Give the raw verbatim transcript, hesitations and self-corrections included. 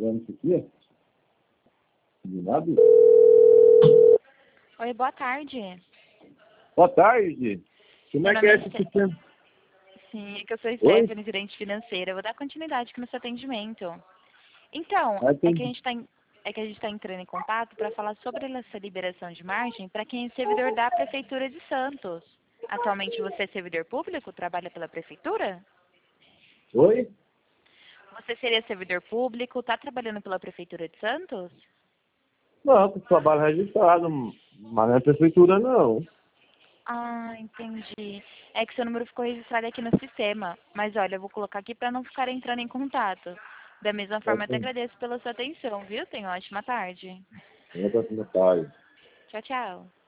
pagando isso aqui? De nada? Oi, boa tarde. Boa tarde. Como Meu é que nome é é esse Ste- sistema? Sim, é que eu sou Oi? Stephanie, gerente financeira. Eu vou dar continuidade aqui no seu atendimento. Então, Ah, é que a tem... gente está é que a gente está entrando em contato para falar sobre essa liberação de margem para quem é servidor da Prefeitura de Santos. Atualmente você é servidor público? Trabalha pela Prefeitura? Oi? Você seria servidor público? Está trabalhando pela Prefeitura de Santos? Não, com trabalho registrado, mas não é prefeitura, não. Ah, entendi. É que seu número ficou registrado aqui no sistema. Mas olha, eu vou colocar aqui para não ficar entrando em contato. Da mesma É forma, até assim, agradeço pela sua atenção, viu? Tenha uma ótima tarde. não é prefeitura. Tchau, tchau.